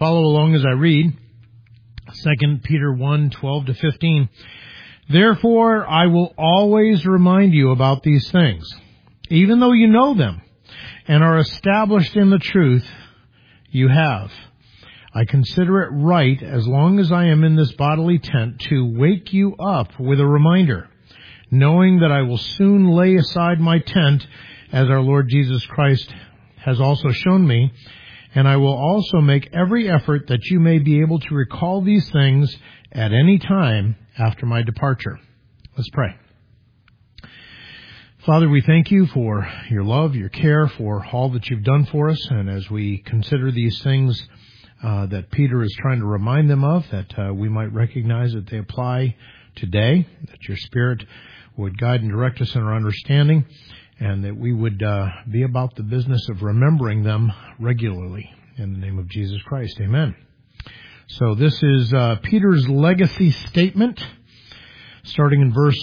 Follow along as I read 2 Peter 1:12-15. Therefore, I will always remind you about these things, even though you know them and are established in the truth you have. I consider it right, as long as I am in this bodily tent, to wake you up with a reminder, knowing that I will soon lay aside my tent, as our Lord Jesus Christ has also shown me, and I will also make every effort that you may be able to recall these things at any time after my departure. Let's pray. Father, we thank you for your love, your care, for all that you've done for us, and as we consider these things that Peter is trying to remind them of, that we might recognize that they apply today, that your Spirit would guide and direct us in our understanding, and that we would be about the business of remembering them regularly. In the name of Jesus Christ, amen. So this is Peter's legacy statement, starting in verse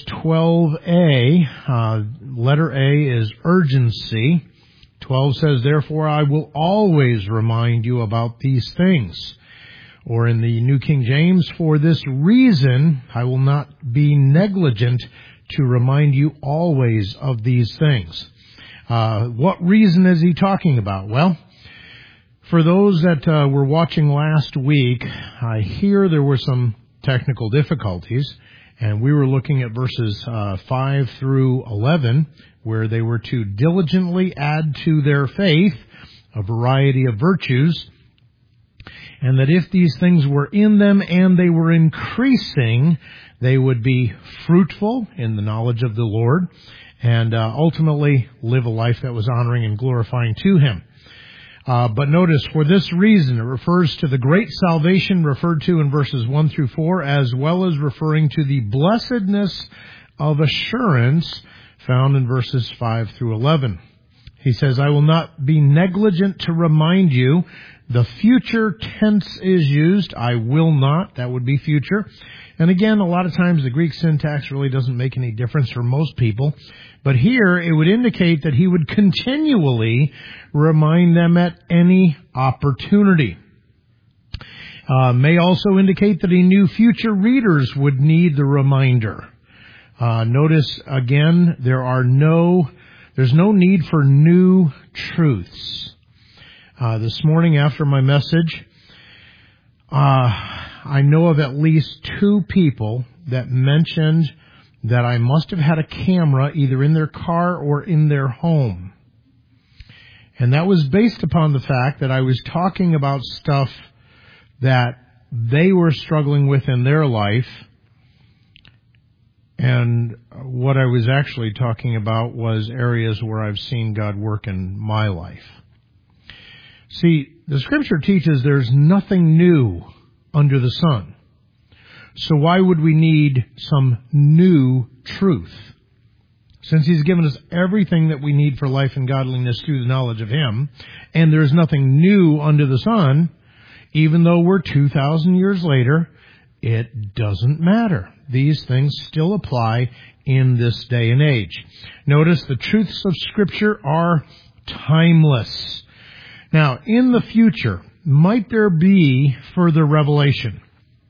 12a. Letter A is urgency. 12 says, therefore I will always remind you about these things. Or in the New King James, for this reason I will not be negligent to remind you always of these things. What reason is he talking about? Well, for those that were watching last week, I hear there were some technical difficulties, and we were looking at verses 5 through 11, where they were to diligently add to their faith a variety of virtues, and that if these things were in them and they were increasing, they would be fruitful in the knowledge of the Lord and ultimately live a life that was honoring and glorifying to Him. But notice, for this reason, it refers to the great salvation referred to in verses 1 through 4, as well as referring to the blessedness of assurance found in verses 5 through 11. He says, I will not be negligent to remind you. The future tense is used. I will not. That would be future. And again, a lot of times the Greek syntax really doesn't make any difference for most people. But here it would indicate that he would continually remind them at any opportunity. May also indicate that he knew future readers would need the reminder. Notice again, there's no need for new truths. This morning after my message, I know of at least 2 people that mentioned that I must have had a camera either in their car or in their home. And that was based upon the fact that I was talking about stuff that they were struggling with in their life. And what I was actually talking about was areas where I've seen God work in my life. See, the Scripture teaches there's nothing new under the sun. So why would we need some new truth? Since He's given us everything that we need for life and godliness through the knowledge of Him, and there's nothing new under the sun, even though we're 2,000 years later, it doesn't matter. These things still apply in this day and age. Notice the truths of Scripture are timeless. Now, in the future, might there be further revelation?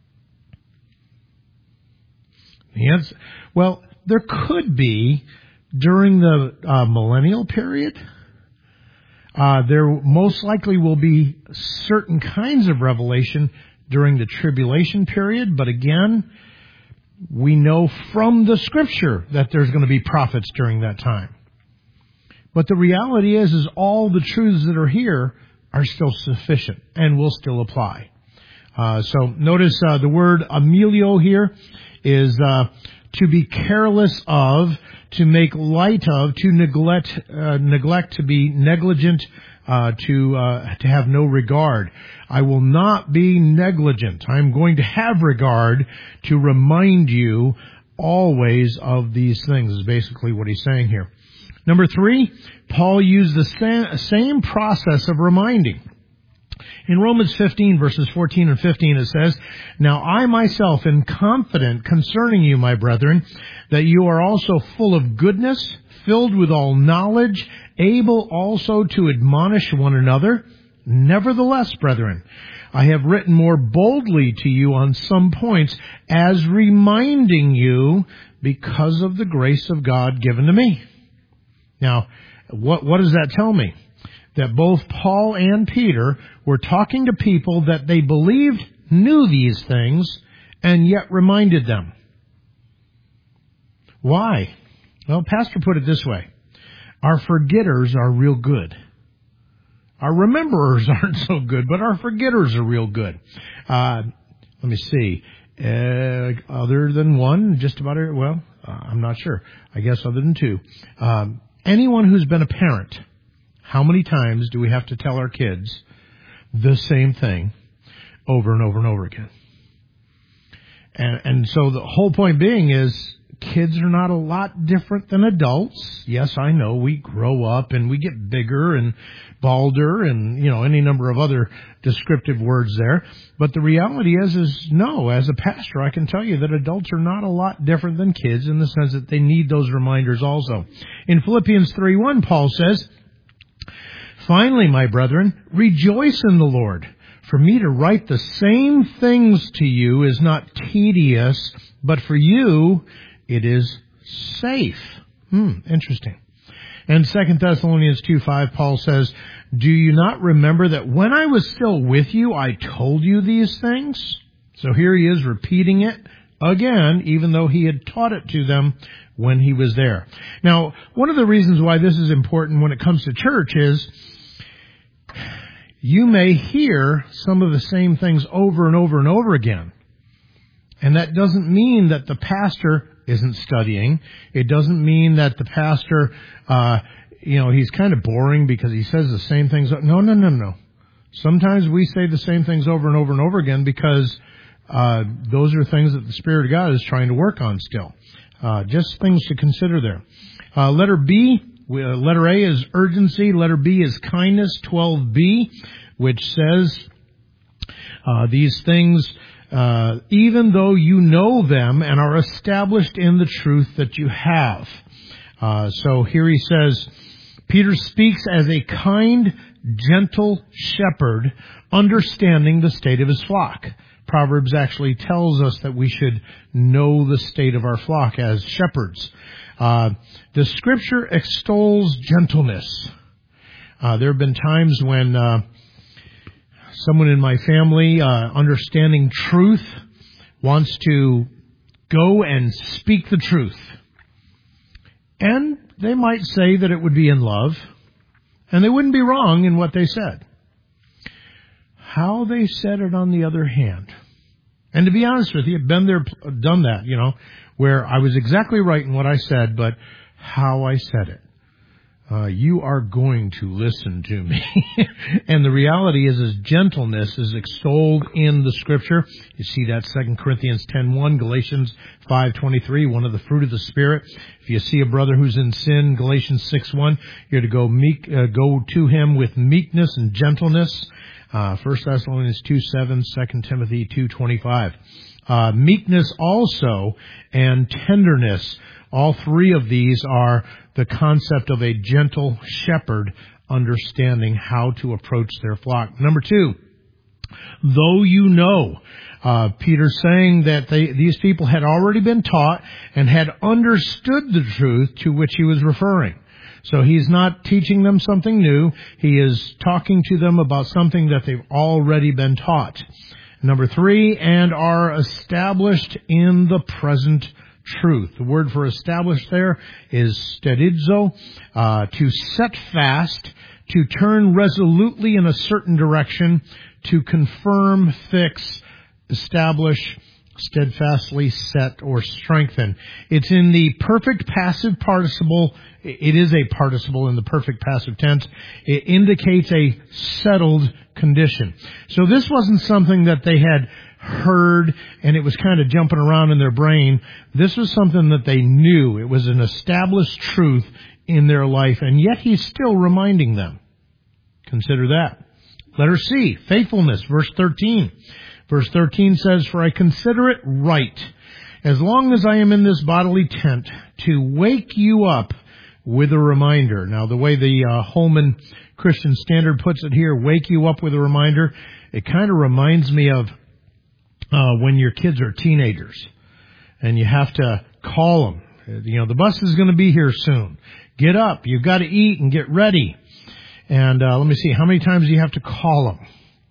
Yes. Well, there could be during the millennial period. There most likely will be certain kinds of revelation during the tribulation period, but again, we know from the Scripture that there's going to be prophets during that time. But the reality is all the truths that are here are still sufficient and will still apply. So notice the word amelio here is to be careless of, to make light of, to neglect, to be negligent, to have no regard. I will not be negligent. I'm going to have regard to remind you always of these things, is basically what he's saying here. Number 3, Paul used the same process of reminding. In Romans 15, verses 14 and 15, it says, Now I myself am confident concerning you, my brethren, that you are also full of goodness, filled with all knowledge, able also to admonish one another. Nevertheless, brethren, I have written more boldly to you on some points, as reminding you because of the grace of God given to me. Now, what does that tell me? That both Paul and Peter were talking to people that they believed knew these things and yet reminded them. Why? Well, Pastor put it this way. Our forgetters are real good. Our rememberers aren't so good, but our forgetters are real good. Let me see. Other than one, just about, I'm not sure. I guess other than two. Anyone who's been a parent, how many times do we have to tell our kids the same thing over and over and over again? And so the whole point being is, kids are not a lot different than adults. Yes, I know we grow up and we get bigger and balder and, any number of other descriptive words there. But the reality is no, as a pastor, I can tell you that adults are not a lot different than kids in the sense that they need those reminders also. In Philippians 3:1, Paul says, "Finally, my brethren, rejoice in the Lord. For me to write the same things to you is not tedious, but for you it is safe." Interesting. And 2 Thessalonians 2:5, Paul says, "Do you not remember that when I was still with you, I told you these things?" So here he is repeating it again, even though he had taught it to them when he was there. Now, one of the reasons why this is important when it comes to church is you may hear some of the same things over and over and over again. And that doesn't mean that the pastor isn't studying. It doesn't mean that the pastor, he's kind of boring because he says the same things. No. Sometimes we say the same things over and over and over again because those are things that the Spirit of God is trying to work on still. Just things to consider there. Letter B. Letter A is urgency. Letter B is kindness. 12b, which says these things, even though you know them and are established in the truth that you have. So here he says, Peter speaks as a kind, gentle shepherd, understanding the state of his flock. Proverbs actually tells us that we should know the state of our flock as shepherds. The Scripture extols gentleness. There have been times when someone in my family, understanding truth, wants to go and speak the truth. And they might say that it would be in love, and they wouldn't be wrong in what they said. How they said it, on the other hand. And to be honest with you, I've been there, done that, where I was exactly right in what I said, but how I said it. You are going to listen to me. And the reality is gentleness is extolled in the Scripture. You see that 2 Corinthians 10:1, Galatians 5:23, one of the fruit of the Spirit. If you see a brother who's in sin, Galatians 6:1, you're to go to him with meekness and gentleness. 1 Thessalonians 2:7, 2 Timothy 2:25. Meekness also and tenderness. All three of these are the concept of a gentle shepherd understanding how to approach their flock. Number 2, though you know. Peter's saying that these people had already been taught and had understood the truth to which he was referring. So he's not teaching them something new. He is talking to them about something that they've already been taught. Number 3, and are established in the present truth. The word for established there is stedizo, to set fast, to turn resolutely in a certain direction, to confirm, fix, establish, steadfastly set, or strengthen. It's in the perfect passive participle. It is a participle in the perfect passive tense. It indicates a settled condition. So this wasn't something that they had heard and it was kind of jumping around in their brain. This was something that they knew. It was an established truth in their life, and yet he's still reminding them. Consider that. Letter C, faithfulness, verse 13. Verse 13 says, "For I consider it right, as long as I am in this bodily tent, to wake you up with a reminder. Now, the way the Holman Christian Standard puts it here, wake you up with a reminder, it kind of reminds me of when your kids are teenagers and you have to call them. The bus is going to be here soon. Get up. You've got to eat and get ready. And let me see, how many times do you have to call them?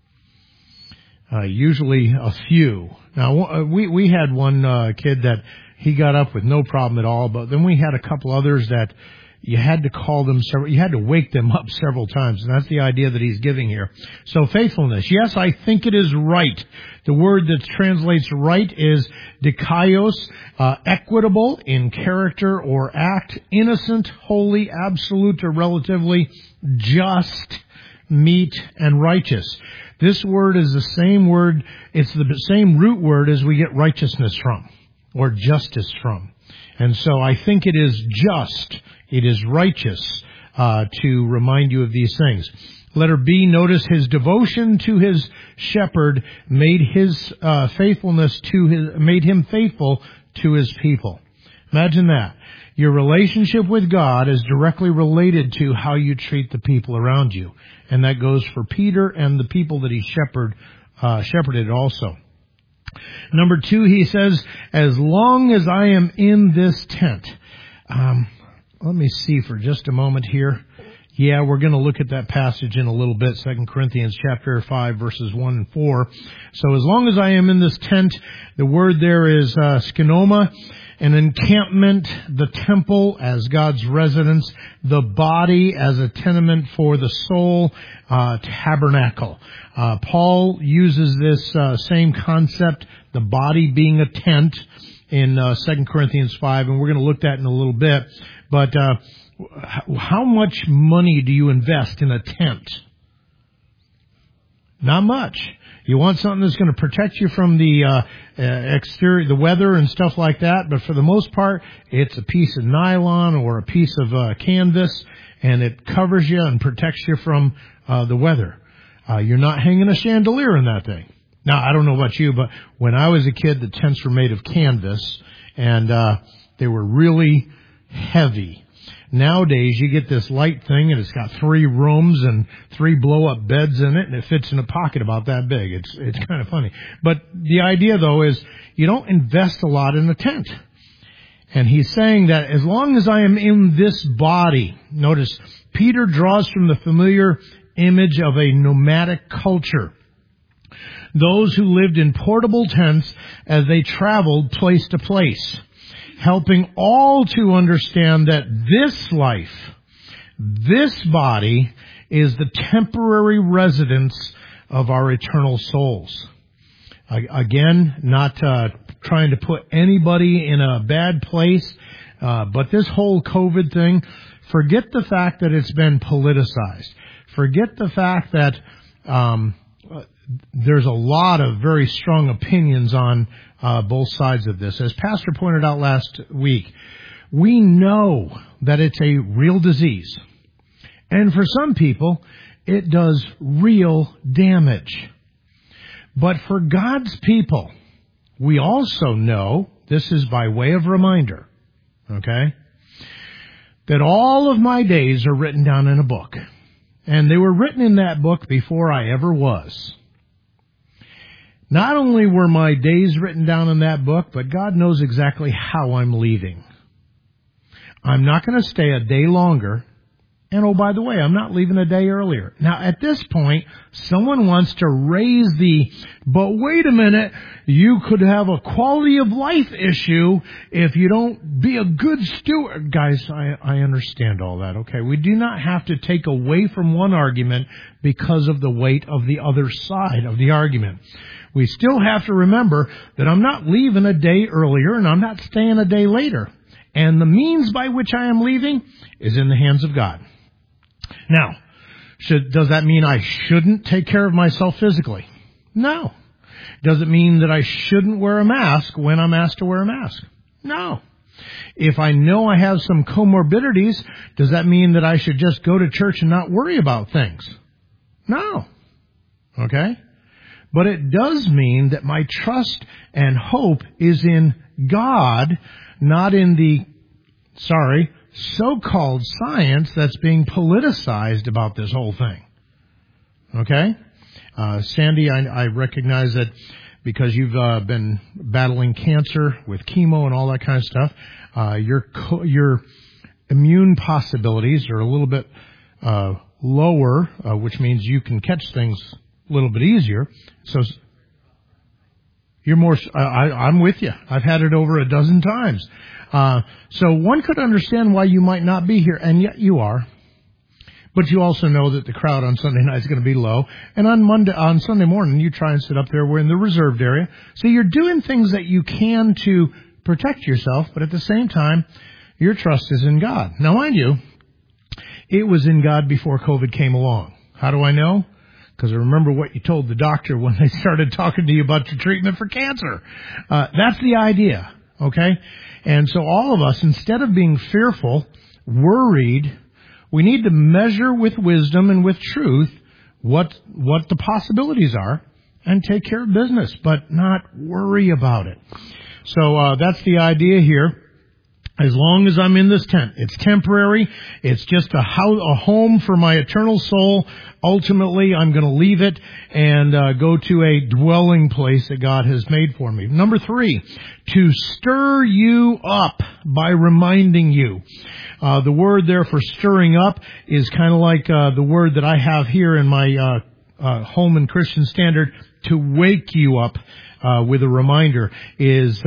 Usually a few. Now, we had one kid that he got up with no problem at all, but then we had a couple others that you had to call them you had to wake them up several times, and that's the idea that he's giving here. So faithfulness. Yes, I think it is right. The word that translates right is dikaios, equitable in character or act, innocent, holy, absolute or relatively, just, meet, and righteous. This word is the same word, it's the same root word as we get righteousness from, or justice from. And so I think it is just, it is righteous to remind you of these things. Letter B, notice his devotion to his shepherd made his made him faithful to his people. Imagine that. Your relationship with God is directly related to how you treat the people around you. And that goes for Peter and the people that he shepherded also. Number 2, he says, as long as I am in this tent. Let me see for just a moment here. Yeah, we're going to look at that passage in a little bit, 2 Corinthians chapter 5, verses 1 and 4. So as long as I am in this tent, the word there is skenoma, an encampment, the temple as God's residence, the body as a tenement for the soul, tabernacle. Paul uses this same concept, the body being a tent, in 2 Corinthians 5, and we're going to look at that in a little bit. But how much money do you invest in a tent? Not much. You want something that's going to protect you from the exterior, the weather and stuff like that, but for the most part, it's a piece of nylon or a piece of canvas, and it covers you and protects you from the weather. You're not hanging a chandelier in that thing. Now, I don't know about you, but when I was a kid, the tents were made of canvas, and they were really heavy. Nowadays, you get this light thing, and it's got 3 rooms and 3 blow-up beds in it, and it fits in a pocket about that big. It's kind of funny. But the idea, though, is you don't invest a lot in a tent. And he's saying that as long as I am in this body, notice, Peter draws from the familiar image of a nomadic culture. Those who lived in portable tents as they traveled place to place, helping all to understand that this life, this body, is the temporary residence of our eternal souls. Again, not trying to put anybody in a bad place, but this whole COVID thing, forget the fact that it's been politicized. Forget the fact that there's a lot of very strong opinions on both sides of this. As Pastor pointed out last week, we know that it's a real disease. And for some people, it does real damage. But for God's people, we also know, this is by way of reminder, okay, that all of my days are written down in a book. And they were written in that book before I ever was. Not only were my days written down in that book, but God knows exactly how I'm leaving. I'm not going to stay a day longer. And oh, by the way, I'm not leaving a day earlier. Now, at this point, someone wants to raise but wait a minute, you could have a quality of life issue if you don't be a good steward. Guys, I understand all that, okay? We do not have to take away from one argument because of the weight of the other side of the argument. We still have to remember that I'm not leaving a day earlier and I'm not staying a day later. And the means by which I am leaving is in the hands of God. Now, does that mean I shouldn't take care of myself physically? No. Does it mean that I shouldn't wear a mask when I'm asked to wear a mask? No. If I know I have some comorbidities, does that mean that I should just go to church and not worry about things? No. Okay? But it does mean that my trust and hope is in God, not in the, so-called science that's being politicized about this whole thing. Okay? Sandy, I recognize that because you've been battling cancer with chemo and all that kind of stuff, your immune possibilities are a little bit lower, which means you can catch things a little bit easier. So you're more. I'm with you. I've had it over a dozen times. So one could understand why you might not be here, and yet you are. But you also know that the crowd on Sunday night is going to be low. And on Sunday morning, you try and sit up there. We're in the reserved area. So you're doing things that you can to protect yourself, but at the same time, your trust is in God. Now, mind you, it was in God before COVID came along. How do I know? Because I remember what you told the doctor when they started talking to you about your treatment for cancer. That's the idea, okay? And so all of us, instead of being fearful, worried, we need to measure with wisdom and with truth what the possibilities are and take care of business, but not worry about it. So that's the idea here. As long as I'm in this tent, it's temporary. It's just a home for my eternal soul. Ultimately, I'm going to leave it and go to a dwelling place that God has made for me. Number 3, to stir you up by reminding you. The word there for stirring up is kind of like the word that I have here in my Home and Christian Standard, to wake you up with a reminder, is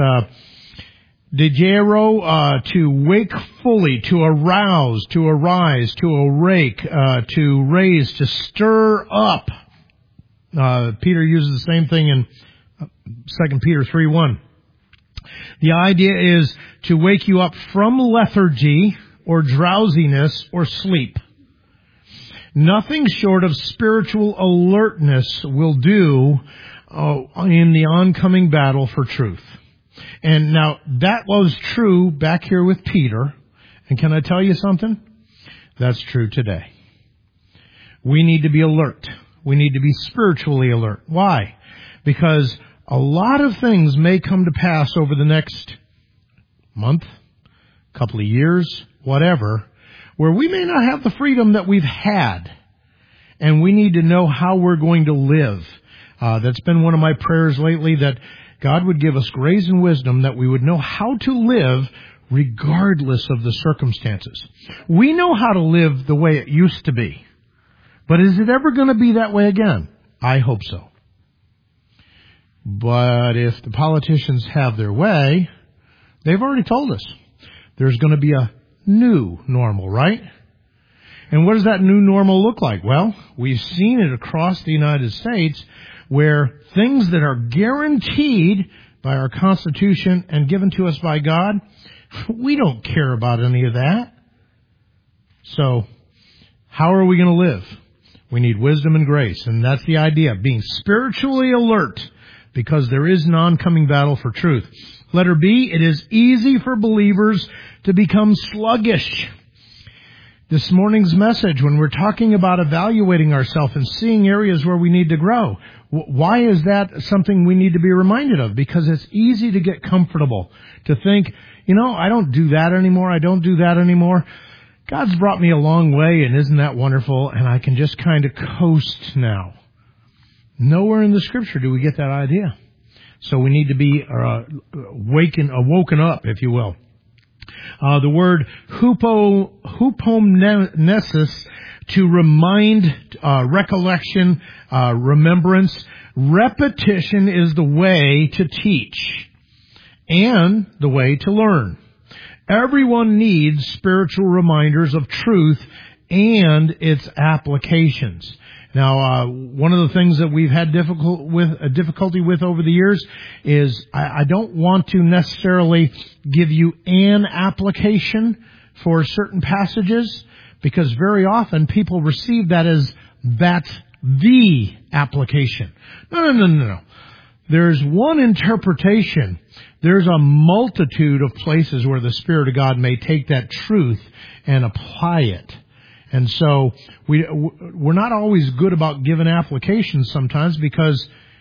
Digero, to wake fully, to arouse, to arise, to awake, to raise, to stir up. Peter uses the same thing in 2 Peter 3:1. The idea is to wake you up from lethargy or drowsiness or sleep. Nothing short of spiritual alertness will do in the oncoming battle for truth. And now, that was true back here with Peter. And can I tell you something? That's true today. We need to be alert. We need to be spiritually alert. Why? Because a lot of things may come to pass over the next month, couple of years, whatever, where we may not have the freedom that we've had. And we need to know how we're going to live. That's been one of my prayers lately, that God would give us grace and wisdom that we would know how to live regardless of the circumstances. We know how to live the way it used to be. But is it ever going to be that way again? I hope so. But if the politicians have their way, they've already told us there's going to be a new normal, right? And what does that new normal look like? Well, we've seen it across the United States, where things that are guaranteed by our Constitution and given to us by God, we don't care about any of that. So, how are we going to live? We need wisdom and grace, and that's the idea, being spiritually alert, because there is an oncoming battle for truth. Letter B, it is easy for believers to become sluggish. This morning's message, when we're talking about evaluating ourselves and seeing areas where we need to grow, why is that something we need to be reminded of? Because it's easy to get comfortable, to think, I don't do that anymore, I don't do that anymore. God's brought me a long way, and isn't that wonderful? And I can just kind of coast now. Nowhere in the Scripture do we get that idea. So we need to be woken up, if you will. The word hupomnesis, to remind, recollection, remembrance. Repetition is the way to teach and the way to learn. Everyone needs spiritual reminders of truth and its applications. Now, one of the things that we've had difficulty with over the years is I don't want to necessarily give you an application for certain passages, because very often people receive that as that's the application. No. There's one interpretation. There's a multitude of places where the Spirit of God may take that truth and apply it. And so we're not always good about giving applications sometimes, because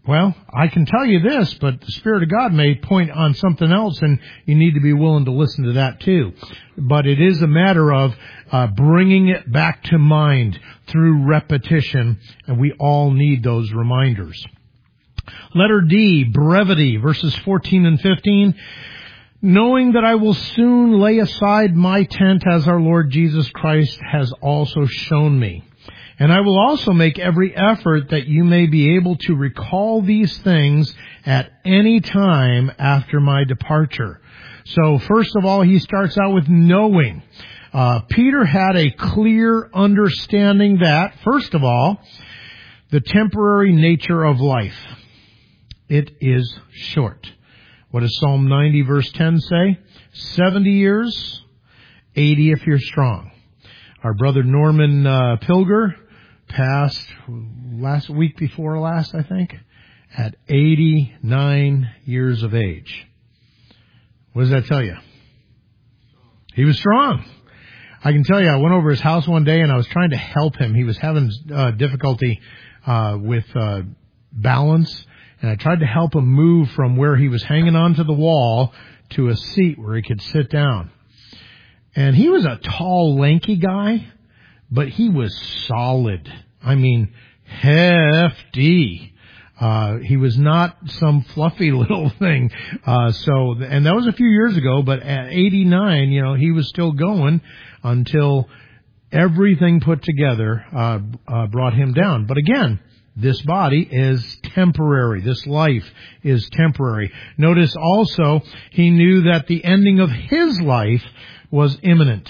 Well, I can tell you this, but the Spirit of God may point on something else, and you need to be willing to listen to that too. But it is a matter of bringing it back to mind through repetition, and we all need those reminders. Letter D, brevity, verses 14 and 15. Knowing that I will soon lay aside my tent as our Lord Jesus Christ has also shown me. And I will also make every effort that you may be able to recall these things at any time after my departure. So first of all, he starts out with knowing. Peter had a clear understanding that, first of all, the temporary nature of life. It is short. What does Psalm 90 verse 10 say? 70 years, 80 if you're strong. Our brother Norman Pilger passed last week before last, I think, at 89 years of age. What does that tell you? He was strong. I can tell you, I went over his house one day and I was trying to help him. He was having difficulty with balance, and I tried to help him move from where he was hanging onto the wall to a seat where he could sit down. And he was a tall, lanky guy, but he was solid. I mean, hefty. He was not some fluffy little thing. And that was a few years ago, but at 89, he was still going until everything put together, brought him down. But again, this body is temporary. This life is temporary. Notice also, he knew that the ending of his life was imminent.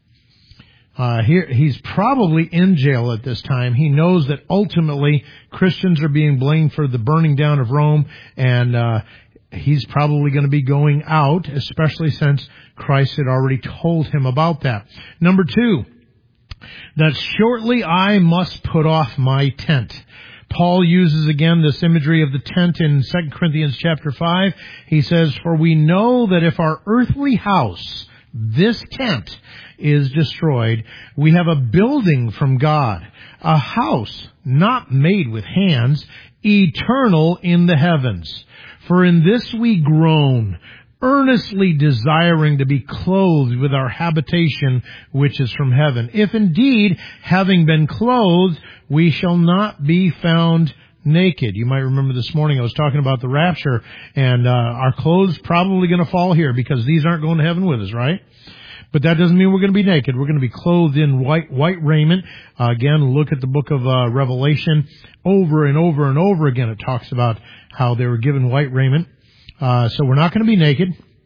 He's probably in jail at this time. He knows that ultimately Christians are being blamed for the burning down of Rome, and he's probably going to be going out, especially since Christ had already told him about that. Number 2, that shortly I must put off my tent. Paul uses again this imagery of the tent in 2 Corinthians chapter 5. He says, "For we know that if our earthly house, this tent, is destroyed, we have a building from God, a house not made with hands, eternal in the heavens. For in this we groan, earnestly desiring to be clothed with our habitation which is from heaven. If indeed, having been clothed, we shall not be found naked." You might remember this morning I was talking about the rapture, and our clothes probably going to fall here because these aren't going to heaven with us, right? But that doesn't mean we're going to be naked. We're going to be clothed in white raiment. Again, look at the book of Revelation. Over and over and over again it talks about how they were given white raiment. So we're not going to be naked.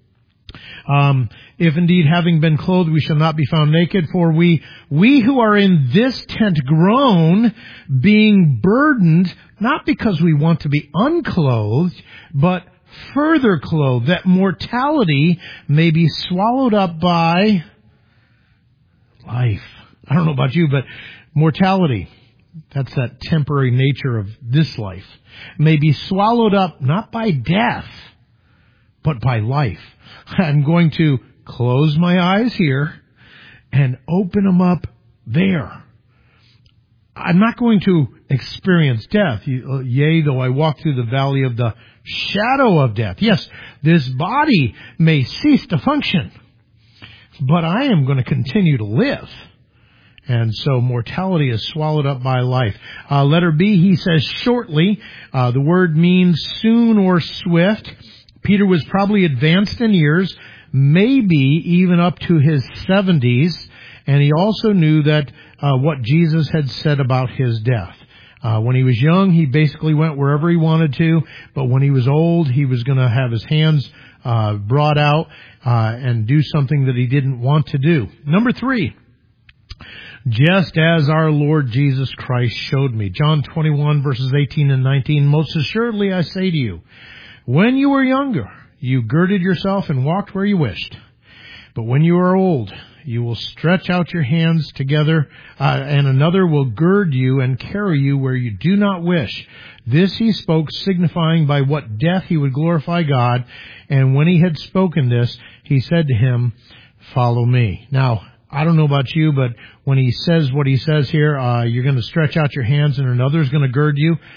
If indeed having been clothed we shall not be found naked, for we who are in this tent groan, being burdened, not because we want to be unclothed, but further clothed, that mortality may be swallowed up by life. I don't know about you, but mortality, that's that temporary nature of this life, may be swallowed up not by death, but by life. I'm going to close my eyes here and open them up there. I'm not going to experience death. Yea, though I walk through the valley of the shadow of death. Yes, this body may cease to function, but I am going to continue to live. And so mortality is swallowed up by life. Letter B, he says shortly. The word means soon or swift. Peter was probably advanced in years, maybe even up to his 70s, and he also knew that what Jesus had said about his death. When he was young, he basically went wherever he wanted to, but when he was old, he was going to have his hands brought out and do something that he didn't want to do. Number 3, just as our Lord Jesus Christ showed me. John 21 verses 18 and 19, "Most assuredly I say to you, when you were younger, you girded yourself and walked where you wished. But when you are old, you will stretch out your hands together, and another will gird you and carry you where you do not wish." This he spoke, signifying by what death he would glorify God. And when he had spoken this, he said to him, "Follow me." Now, I don't know about you, but when he says what he says here, you're going to stretch out your hands and another's going to gird you.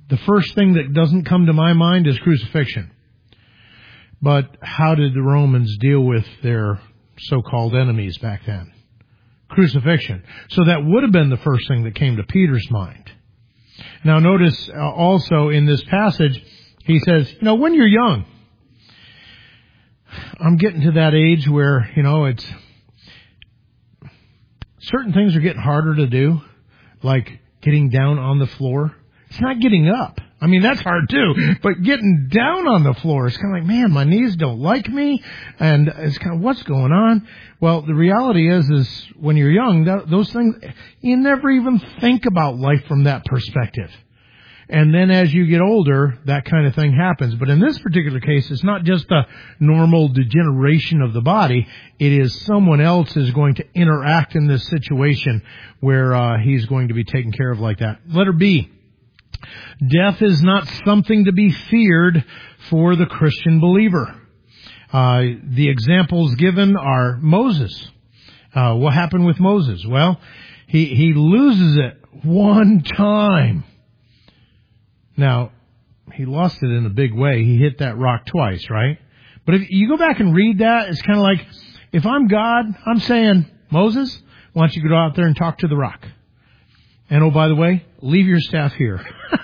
the first thing that doesn't come to my mind is crucifixion. But how did the Romans deal with their so-called enemies back then? Crucifixion. So that would have been the first thing that came to Peter's mind. Now notice also in this passage, he says, when you're young, I'm getting to that age where, it's certain things are getting harder to do, like getting down on the floor. It's not getting up. I mean, that's hard too, but getting down on the floor is kind of like, man, my knees don't like me, and it's kind of, what's going on? Well, the reality is when you're young, those things, you never even think about life from that perspective. And then as you get older, that kind of thing happens. But in this particular case, it's not just a normal degeneration of the body. It is someone else is going to interact in this situation where he's going to be taken care of like that. Letter B. Death is not something to be feared for the Christian believer. The examples given are Moses. What happened with Moses? Well, he loses it one time. Now, he lost it in a big way. He hit that rock twice, right? But if you go back and read that, it's kind of like, if I'm God, I'm saying, Moses, why don't you go out there and talk to the rock? And oh, by the way, leave your staff here.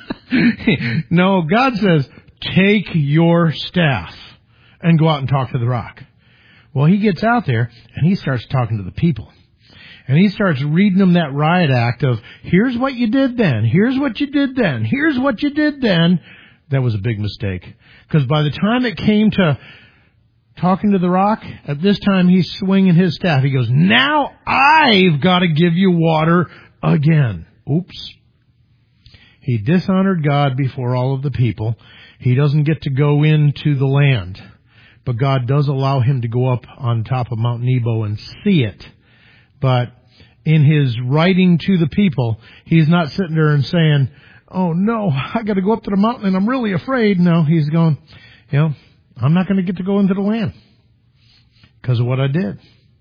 No, God says, take your staff and go out and talk to the rock. Well, he gets out there and he starts talking to the people. And he starts reading them that riot act of, here's what you did then, here's what you did then, here's what you did then. That was a big mistake. Because by the time it came to talking to the rock, at this time he's swinging his staff. He goes, now I've got to give you water again. Oops. He dishonored God before all of the people. He doesn't get to go into the land. But God does allow him to go up on top of Mount Nebo and see it. But in his writing to the people, he's not sitting there and saying, oh no, I got to go up to the mountain and I'm really afraid. No, he's going, I'm not going to get to go into the land because of what I did.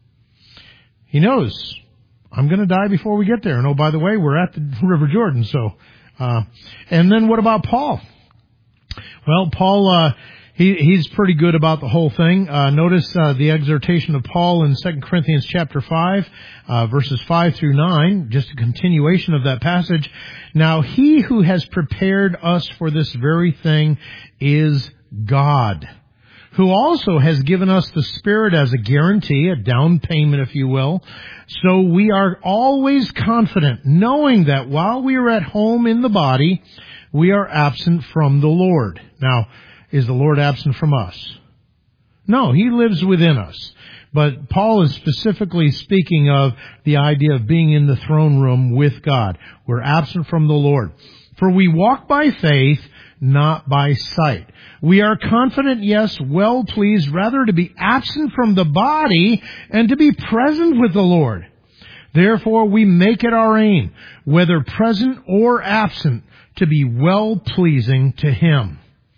He knows I'm going to die before we get there. And oh, by the way, we're at the River Jordan. So, and then what about Paul? Well, Paul, he's pretty good about the whole thing. Notice the exhortation of Paul in 2 Corinthians chapter 5, verses 5 through 9, just a continuation of that passage. Now, he who has prepared us for this very thing is God, who also has given us the Spirit as a guarantee, a down payment, if you will. So we are always confident, knowing that while we are at home in the body, we are absent from the Lord. Now, is the Lord absent from us? No, he lives within us. But Paul is specifically speaking of the idea of being in the throne room with God. We're absent from the Lord. For we walk by faith, not by sight. We are confident, yes, well pleased, rather to be absent from the body and to be present with the Lord. Therefore we make it our aim, whether present or absent, to be well pleasing to him.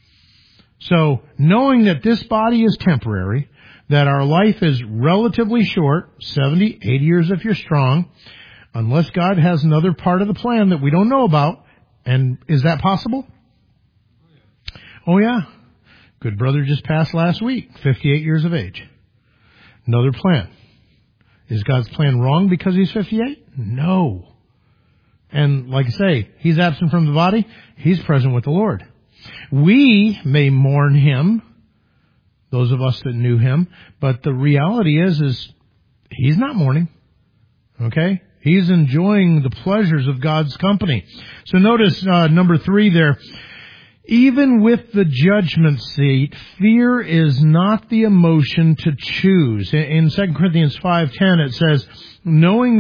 So, knowing that this body is temporary, that our life is relatively short, 70, 80 years if you're strong, unless God has another part of the plan that we don't know about, and is that possible? Oh yeah. Good brother just passed last week, 58 years of age. Another plan. Is God's plan wrong because he's 58? No. And like I say, he's absent from the body, he's present with the Lord. We may mourn him, those of us that knew him, but the reality is he's not mourning. Okay? He's enjoying the pleasures of God's company. So notice number 3 there. Even with the judgment seat, fear is not the emotion to choose. In 2 Corinthians 5:10 it says, knowing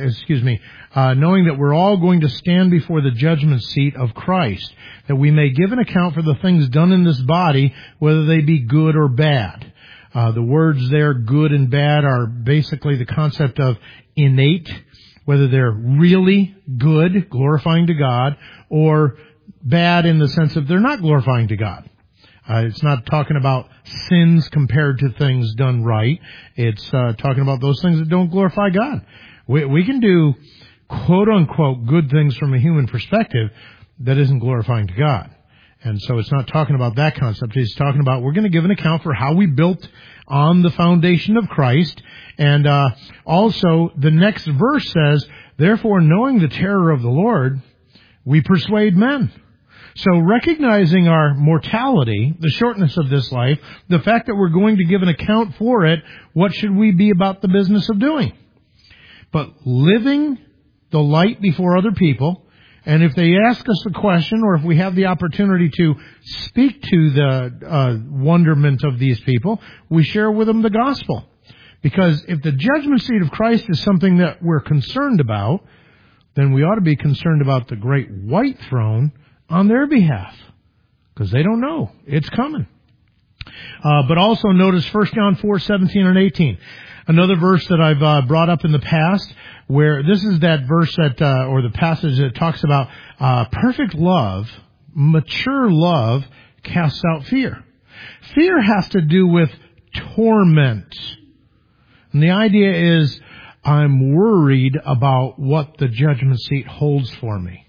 that we're all going to stand before the judgment seat of Christ, that we may give an account for the things done in this body, whether they be good or bad. The words there, good and bad, are basically the concept of innate, whether they're really good, glorifying to God, or bad in the sense of they're not glorifying to God. It's not talking about sins compared to things done right. It's talking about those things that don't glorify God. We can do quote-unquote good things from a human perspective, that isn't glorifying to God. And so it's not talking about that concept. It's talking about we're going to give an account for how we built on the foundation of Christ. And also, the next verse says, therefore, knowing the terror of the Lord, we persuade men. So recognizing our mortality, the shortness of this life, the fact that we're going to give an account for it, what should we be about the business of doing? But living the light before other people, and if they ask us a question, or if we have the opportunity to speak to the wonderment of these people, we share with them the gospel. Because if the judgment seat of Christ is something that we're concerned about, then we ought to be concerned about the great white throne on their behalf. Because they don't know. It's coming. But also notice 1 John 4:17 and 18. Another verse that I've brought up in the past, where this is that verse that, or the passage that talks about perfect love, mature love casts out fear. Fear has to do with torment. And the idea is, I'm worried about what the judgment seat holds for me.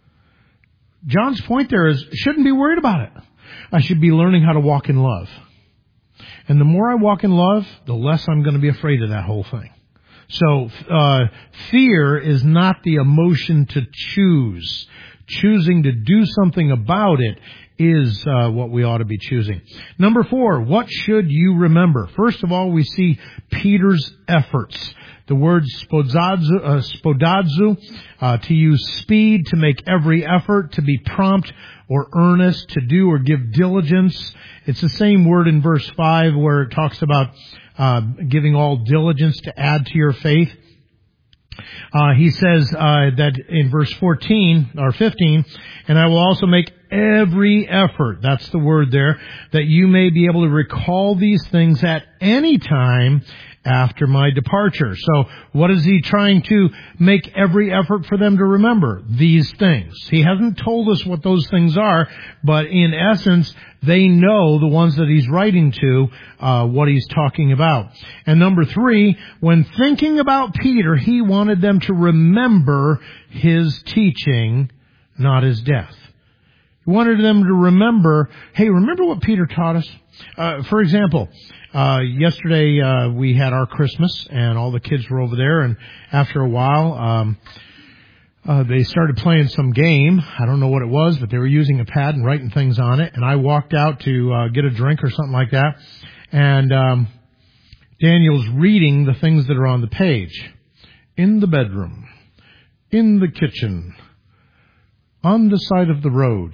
John's point there is, shouldn't be worried about it. I should be learning how to walk in love. And the more I walk in love, the less I'm going to be afraid of that whole thing. So, fear is not the emotion to choose. Choosing to do something about it is what we ought to be choosing. Number 4, what should you remember? First of all, we see Peter's efforts. The word spodazo, to use speed, to make every effort, to be prompt or earnest, to do or give diligence. It's the same word in verse 5 where it talks about giving all diligence to add to your faith. He says that in verse 14 or 15, and I will also make every effort, that's the word there, that you may be able to recall these things at any time after my departure. So what is he trying to make every effort for them to remember? These things. He hasn't told us what those things are, but in essence, they know, the ones that he's writing to, what he's talking about. And number 3, when thinking about Peter, he wanted them to remember his teaching, not his death. He wanted them to remember, hey, remember what Peter taught us? For example, yesterday we had our Christmas, and all the kids were over there, and after a while, they started playing some game. I don't know what it was, but they were using a pad and writing things on it, and I walked out to get a drink or something like that, and Daniel's reading the things that are on the page. In the bedroom, in the kitchen, on the side of the road.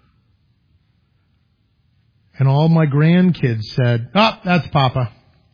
And all my grandkids said, "Oh, that's Papa."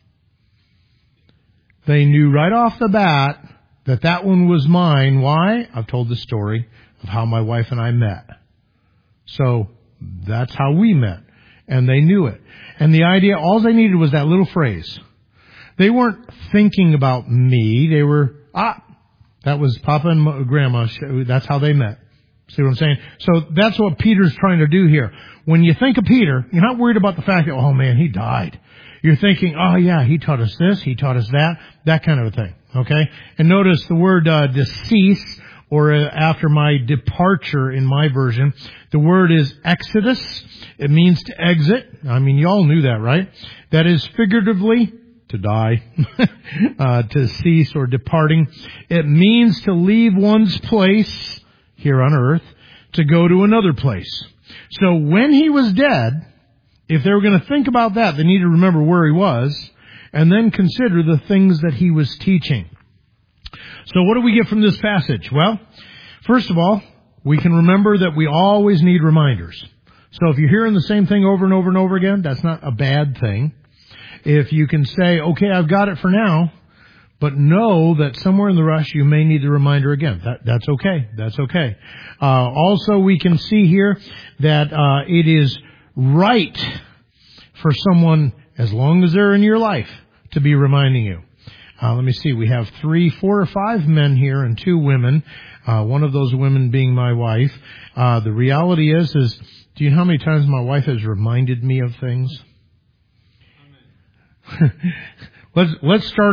They knew right off the bat that that one was mine. Why? I've told the story of how my wife and I met. So that's how we met. And they knew it. And the idea, all they needed was that little phrase. They weren't thinking about me. They were, that was Papa and Grandma. That's how they met. See what I'm saying? So that's what Peter's trying to do here. When you think of Peter, you're not worried about the fact that, oh man, he died. You're thinking, oh yeah, he taught us this, he taught us that kind of a thing. Okay? And notice the word decease, or after my departure in my version, the word is exodus. It means to exit. I mean, you all knew that, right? That is figuratively to die, to cease or departing. It means to leave one's place here on earth to go to another place. So when he was dead, if they were going to think about that, they need to remember where he was and then consider the things that he was teaching. So what do we get from this passage? Well, first of all, we can remember that we always need reminders. So if you're hearing the same thing over and over and over again, that's not a bad thing. If you can say, okay, I've got it for now, but know that somewhere in the rush you may need the reminder again. That's okay. That's okay. Also, we can see here that it is right for someone, as long as they're in your life, to be reminding you. Let me see. We have 3, 4, or 5 men here and 2 women. One of those women being my wife. The reality is, do you know how many times my wife has reminded me of things? Let's start at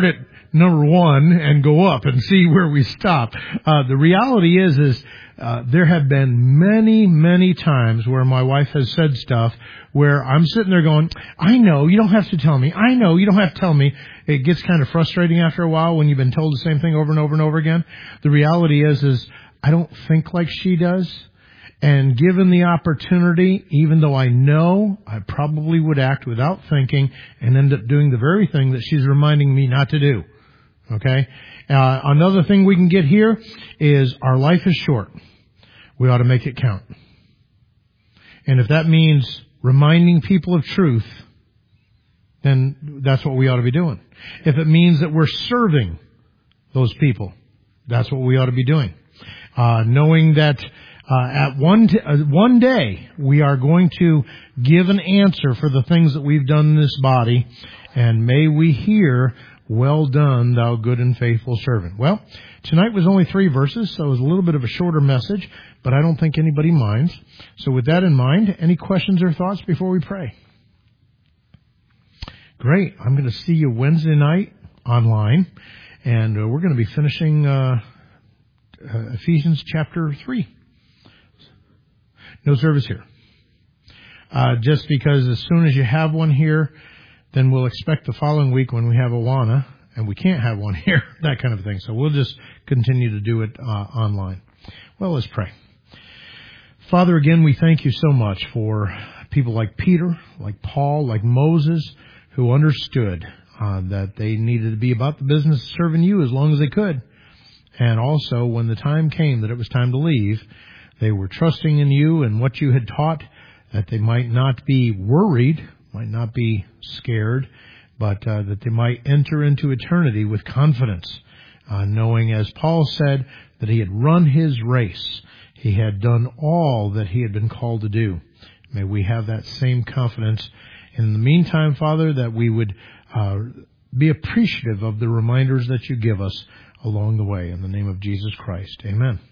number one and go up and see where we stop. The reality is there have been many, many times where my wife has said stuff where I'm sitting there going, I know, you don't have to tell me. I know, you don't have to tell me. It gets kind of frustrating after a while when you've been told the same thing over and over and over again. The reality is I don't think like she does. And given the opportunity, even though I know I probably would act without thinking and end up doing the very thing that she's reminding me not to do. Okay? Another thing we can get here is our life is short. We ought to make it count. And if that means reminding people of truth, then that's what we ought to be doing. If it means that we're serving those people, that's what we ought to be doing. Knowing that at one day we are going to give an answer for the things that we've done in this body, and may we hear, well done, thou good and faithful servant. Well, tonight was only 3 verses, so it was a little bit of a shorter message, but I don't think anybody minds. So with that in mind, any questions or thoughts before we pray? Great. I'm going to see you Wednesday night online, and we're going to be finishing Ephesians chapter 3. No service here. Just because as soon as you have one here, then we'll expect the following week when we have Awana, and we can't have one here, that kind of thing. So we'll just continue to do it online. Well, let's pray. Father, again, we thank you so much for people like Peter, like Paul, like Moses, who understood that they needed to be about the business of serving you as long as they could. And also, when the time came that it was time to leave, they were trusting in you and what you had taught, that they might not be worried, might not be scared, but that they might enter into eternity with confidence, knowing, as Paul said, that he had run his race. He had done all that he had been called to do. May we have that same confidence. In the meantime, Father, that we would be appreciative of the reminders that you give us along the way. In the name of Jesus Christ, amen.